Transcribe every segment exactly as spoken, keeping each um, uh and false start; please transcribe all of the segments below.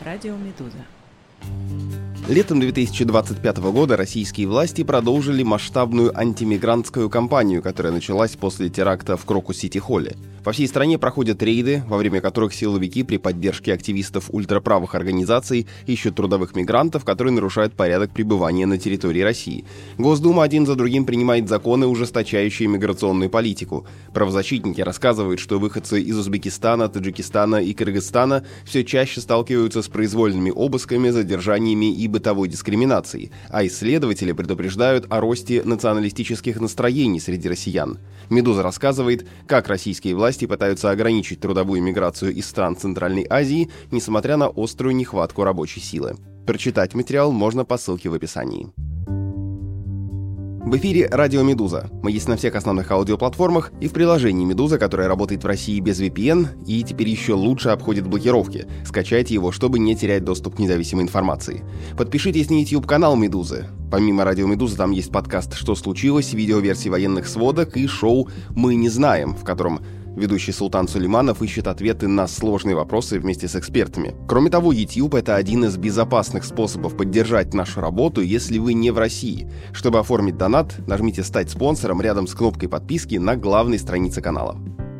Радио Медуза. Летом две тысячи двадцать пятого года российские власти продолжили масштабную антимигрантскую кампанию, которая началась после теракта в Крокус-Сити-Холле. По всей стране проходят рейды, во время которых силовики при поддержке активистов ультраправых организаций ищут трудовых мигрантов, которые нарушают порядок пребывания на территории России. Госдума один за другим принимает законы, ужесточающие миграционную политику. Правозащитники рассказывают, что выходцы из Узбекистана, Таджикистана и Кыргызстана все чаще сталкиваются с произвольными обысками, задержаниями и бытовой дискриминацией, а исследователи предупреждают о росте националистических настроений среди россиян. «Медуза» рассказывает, как российские власти пытаются ограничить трудовую миграцию из стран Центральной Азии, несмотря на острую нехватку рабочей силы. Прочитать материал можно по ссылке в описании. В эфире «Радио Медуза». Мы есть на всех основных аудиоплатформах и в приложении «Медуза», которое работает в России без ви пи эн и теперь еще лучше обходит блокировки. Скачайте его, чтобы не терять доступ к независимой информации. Подпишитесь на YouTube-канал «Медузы». Помимо «Радио Медуза» там есть подкаст «Что случилось?», видеоверсии военных сводок и шоу «Мы не знаем», в котором ведущий Султан Сулейманов ищет ответы на сложные вопросы вместе с экспертами. Кроме того, YouTube — это один из безопасных способов поддержать нашу работу, если вы не в России. Чтобы оформить донат, нажмите «Стать спонсором» рядом с кнопкой подписки на главной странице канала.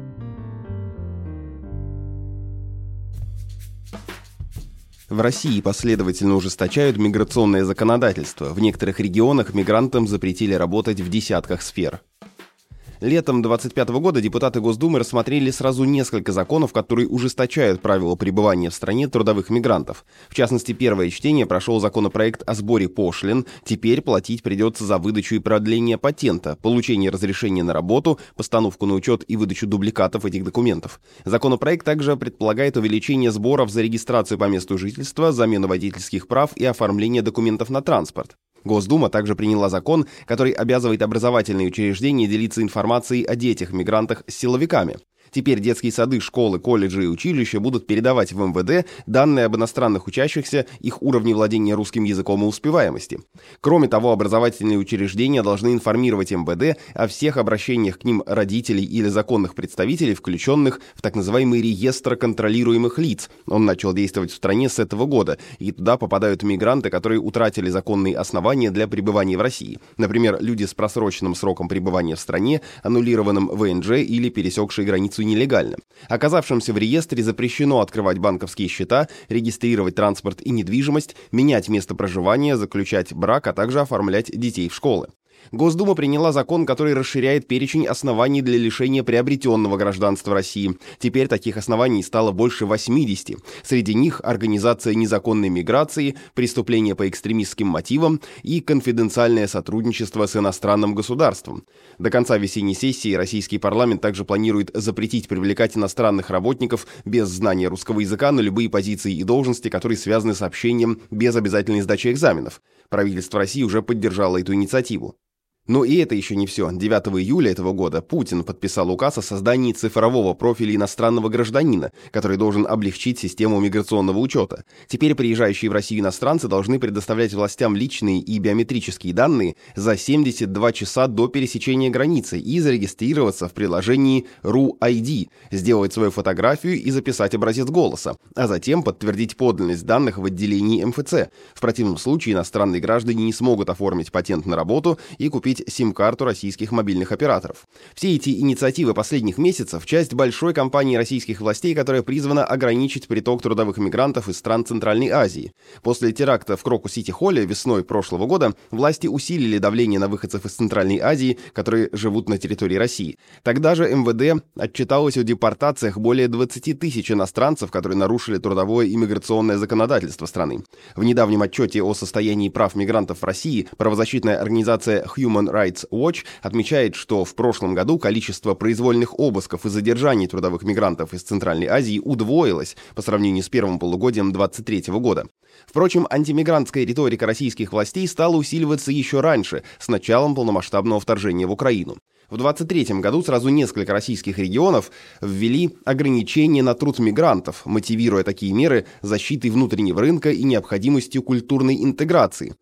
В России последовательно ужесточают миграционное законодательство. В некоторых регионах мигрантам запретили работать в десятках сфер. Летом две тысячи двадцать пятого года депутаты Госдумы рассмотрели сразу несколько законов, которые ужесточают правила пребывания в стране трудовых мигрантов. В частности, первое чтение прошел законопроект о сборе пошлин. Теперь платить придется за выдачу и продление патента, получение разрешения на работу, постановку на учет и выдачу дубликатов этих документов. Законопроект также предполагает увеличение сборов за регистрацию по месту жительства, замену водительских прав и оформление документов на транспорт. Госдума также приняла закон, который обязывает образовательные учреждения делиться информацией о детях-мигрантах с силовиками. Теперь детские сады, школы, колледжи и училища будут передавать в эм вэ дэ данные об иностранных учащихся, их уровне владения русским языком и успеваемости. Кроме того, образовательные учреждения должны информировать эм вэ дэ о всех обращениях к ним родителей или законных представителей, включенных в так называемый реестр контролируемых лиц. Он начал действовать в стране с этого года, и туда попадают мигранты, которые утратили законные основания для пребывания в России. Например, люди с просроченным сроком пребывания в стране, аннулированным вэ эн джэ или пересекшие границу нелегально. Оказавшимся в реестре запрещено открывать банковские счета, регистрировать транспорт и недвижимость, менять место проживания, заключать брак, а также оформлять детей в школы. Госдума приняла закон, который расширяет перечень оснований для лишения приобретенного гражданства России. Теперь таких оснований стало больше восьмидесяти. Среди них организация незаконной миграции, преступления по экстремистским мотивам и конфиденциальное сотрудничество с иностранным государством. До конца весенней сессии российский парламент также планирует запретить привлекать иностранных работников без знания русского языка на любые позиции и должности, которые связаны с общением без обязательной сдачи экзаменов. Правительство России уже поддержало эту инициативу. Но и это еще не все. девятого июля этого года Путин подписал указ о создании цифрового профиля иностранного гражданина, который должен облегчить систему миграционного учета. Теперь приезжающие в Россию иностранцы должны предоставлять властям личные и биометрические данные за семьдесят два часа до пересечения границы и зарегистрироваться в приложении ру ай ди, сделать свою фотографию и записать образец голоса, а затем подтвердить подлинность данных в отделении эм эф цэ. В противном случае иностранные граждане не смогут оформить патент на работу и купить сим-карту российских мобильных операторов. Все эти инициативы последних месяцев – часть большой кампании российских властей, которая призвана ограничить приток трудовых мигрантов из стран Центральной Азии. После теракта в Крокус-Сити-Холле весной прошлого года власти усилили давление на выходцев из Центральной Азии, которые живут на территории России. Тогда же эм вэ дэ отчиталось о депортациях более двадцати тысяч иностранцев, которые нарушили трудовое и миграционное законодательство страны. В недавнем отчете о состоянии прав мигрантов в России правозащитная организация Human Rights Watch отмечает, что в прошлом году количество произвольных обысков и задержаний трудовых мигрантов из Центральной Азии удвоилось по сравнению с первым полугодием две тысячи двадцать третьего года. Впрочем, антимигрантская риторика российских властей стала усиливаться еще раньше, с началом полномасштабного вторжения в Украину. В две тысячи двадцать третьем году сразу несколько российских регионов ввели ограничения на труд мигрантов, мотивируя такие меры защитой внутреннего рынка и необходимостью культурной интеграции.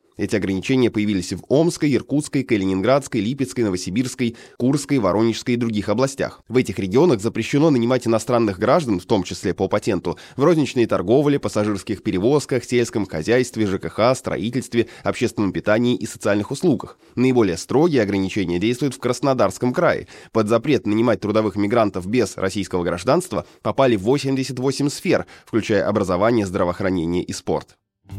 Эти ограничения появились в Омской, Иркутской, Калининградской, Липецкой, Новосибирской, Курской, Воронежской и других областях. В этих регионах запрещено нанимать иностранных граждан, в том числе по патенту, в розничной торговле, пассажирских перевозках, сельском хозяйстве, ЖКХ, строительстве, общественном питании и социальных услугах. Наиболее строгие ограничения действуют в Краснодарском крае. Под запрет нанимать трудовых мигрантов без российского гражданства попали восемьдесят восемь сфер, включая образование, здравоохранение и спорт.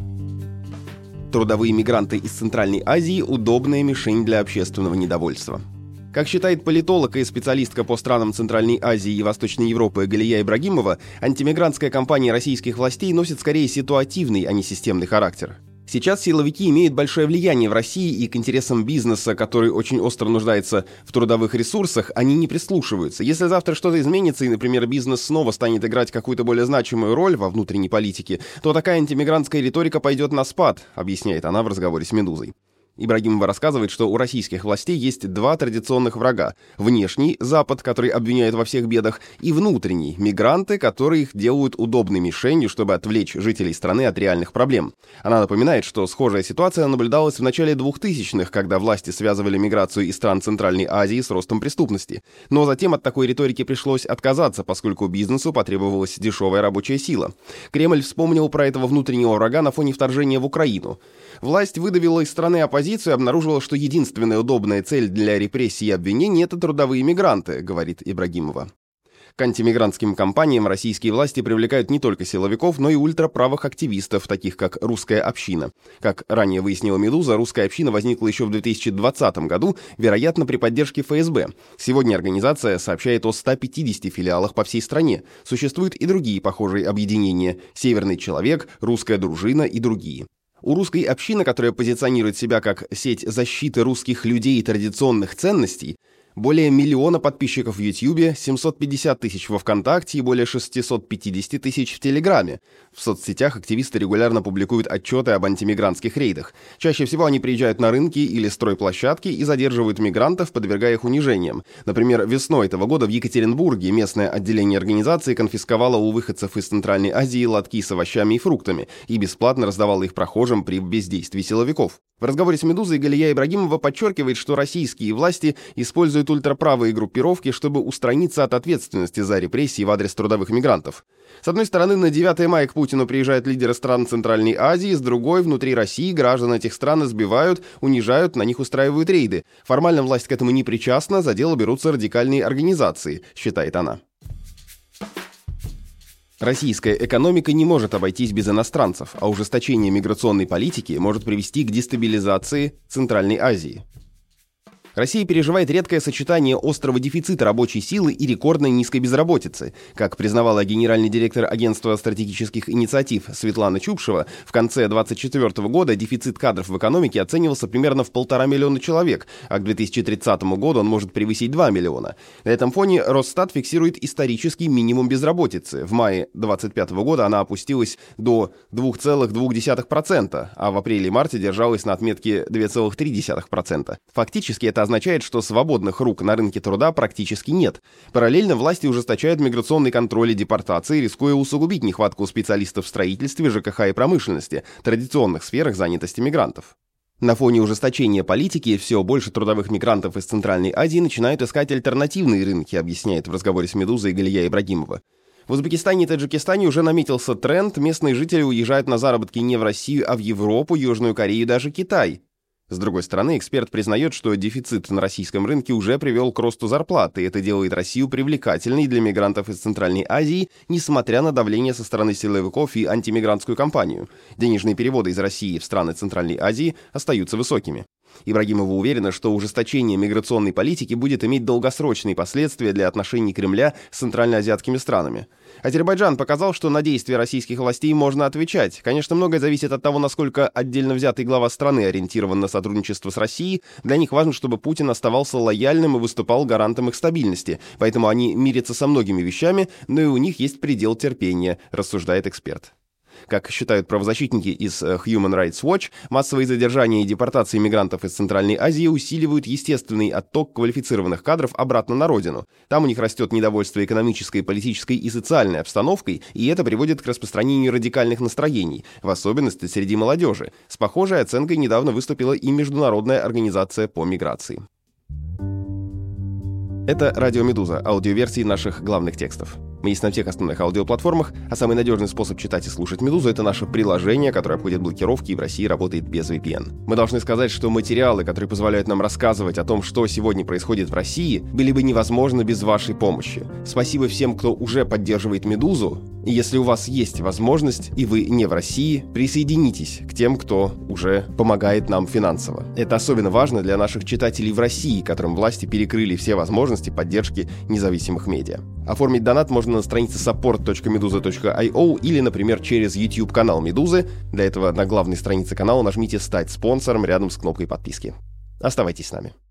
Трудовые мигранты из Центральной Азии – удобная мишень для общественного недовольства. Как считает политолог и специалистка по странам Центральной Азии и Восточной Европы Галия Ибрагимова, антимигрантская кампания российских властей носит скорее ситуативный, а не системный характер. Сейчас силовики имеют большое влияние в России, и к интересам бизнеса, который очень остро нуждается в трудовых ресурсах, они не прислушиваются. Если завтра что-то изменится, и, например, бизнес снова станет играть какую-то более значимую роль во внутренней политике, то такая антимигрантская риторика пойдет на спад, объясняет она в разговоре с «Медузой». Ибрагимова рассказывает, что у российских властей есть два традиционных врага. Внешний – Запад, который обвиняет во всех бедах, и внутренний – мигранты, которые их делают удобной мишенью, чтобы отвлечь жителей страны от реальных проблем. Она напоминает, что схожая ситуация наблюдалась в начале двухтысячных, когда власти связывали миграцию из стран Центральной Азии с ростом преступности. Но затем от такой риторики пришлось отказаться, поскольку бизнесу потребовалась дешевая рабочая сила. Кремль вспомнил про этого внутреннего врага на фоне вторжения в Украину. Власть выдавила из страны оппозицию и обнаружила, что единственная удобная цель для репрессий и обвинений – это трудовые мигранты, говорит Ибрагимова. К антимигрантским кампаниям российские власти привлекают не только силовиков, но и ультраправых активистов, таких как «Русская община». Как ранее выяснила «Медуза», «Русская община» возникла еще в две тысячи двадцатом году, вероятно, при поддержке эф эс бэ. Сегодня организация сообщает о ста пятидесяти филиалах по всей стране. Существуют и другие похожие объединения – «Северный человек», «Русская дружина» и другие. У русской общины, которая позиционирует себя как сеть защиты русских людей и традиционных ценностей, более миллиона подписчиков в Ютьюбе, семьсот пятьдесят тысяч во ВКонтакте и более шестьсот пятьдесят тысяч в Телеграме. В соцсетях активисты регулярно публикуют отчеты об антимигрантских рейдах. Чаще всего они приезжают на рынки или стройплощадки и задерживают мигрантов, подвергая их унижениям. Например, весной этого года в Екатеринбурге местное отделение организации конфисковало у выходцев из Центральной Азии лотки с овощами и фруктами и бесплатно раздавало их прохожим при бездействии силовиков. В разговоре с «Медузой» Галия Ибрагимова подчеркивает, что российские власти используют ультраправые группировки, чтобы устраниться от ответственности за репрессии в адрес трудовых мигрантов. С одной стороны, на девятое мая к Путину приезжают лидеры стран Центральной Азии, с другой, внутри России граждан этих стран избивают, унижают, на них устраивают рейды. Формально власть к этому не причастна, за дело берутся радикальные организации, считает она. Российская экономика не может обойтись без иностранцев, а ужесточение миграционной политики может привести к дестабилизации Центральной Азии. Россия переживает редкое сочетание острого дефицита рабочей силы и рекордной низкой безработицы. Как признавала генеральный директор Агентства стратегических инициатив Светлана Чупшева, в конце две тысячи двадцать четвёртого года дефицит кадров в экономике оценивался примерно в полтора миллиона человек, а к две тысячи тридцатому году он может превысить два миллиона. На этом фоне Росстат фиксирует исторический минимум безработицы. В мае две тысячи двадцать пятого года она опустилась до двух целых двух десятых процента, а в апреле и марте держалась на отметке две целых три десятых процента. Фактически это означает, что свободных рук на рынке труда практически нет. Параллельно власти ужесточают миграционный контроль и депортации, рискуя усугубить нехватку специалистов в строительстве, ЖКХ и промышленности, традиционных сферах занятости мигрантов. На фоне ужесточения политики все больше трудовых мигрантов из Центральной Азии начинают искать альтернативные рынки, объясняет в разговоре с «Медузой» Галия Ибрагимова. В Узбекистане и Таджикистане уже наметился тренд, местные жители уезжают на заработки не в Россию, а в Европу, Южную Корею и даже Китай. С другой стороны, эксперт признает, что дефицит на российском рынке уже привел к росту зарплат, и это делает Россию привлекательной для мигрантов из Центральной Азии, несмотря на давление со стороны силовиков и антимигрантскую кампанию. Денежные переводы из России в страны Центральной Азии остаются высокими. Ибрагимова уверена, что ужесточение миграционной политики будет иметь долгосрочные последствия для отношений Кремля с центральноазиатскими странами. Азербайджан показал, что на действия российских властей можно отвечать. Конечно, многое зависит от того, насколько отдельно взятый глава страны ориентирован на сотрудничество с Россией. Для них важно, чтобы Путин оставался лояльным и выступал гарантом их стабильности. Поэтому они мирятся со многими вещами, но и у них есть предел терпения, рассуждает эксперт. Как считают правозащитники из Human Rights Watch, массовые задержания и депортации мигрантов из Центральной Азии усиливают естественный отток квалифицированных кадров обратно на родину. Там у них растет недовольство экономической, политической и социальной обстановкой, и это приводит к распространению радикальных настроений, в особенности среди молодежи. С похожей оценкой недавно выступила и Международная организация по миграции. Это «Радио Медуза», аудиоверсии наших главных текстов. Мы есть на всех основных аудиоплатформах, а самый надежный способ читать и слушать «Медузу» — это наше приложение, которое обходит блокировки и в России работает без ви пи эн. Мы должны сказать, что материалы, которые позволяют нам рассказывать о том, что сегодня происходит в России, были бы невозможны без вашей помощи. Спасибо всем, кто уже поддерживает «Медузу». И если у вас есть возможность, и вы не в России, присоединитесь к тем, кто уже помогает нам финансово. Это особенно важно для наших читателей в России, которым власти перекрыли все возможности поддержки независимых медиа. Оформить донат можно на странице support точка meduza точка ай о или, например, через YouTube-канал «Медузы». Для этого на главной странице канала нажмите «Стать спонсором» рядом с кнопкой подписки. Оставайтесь с нами.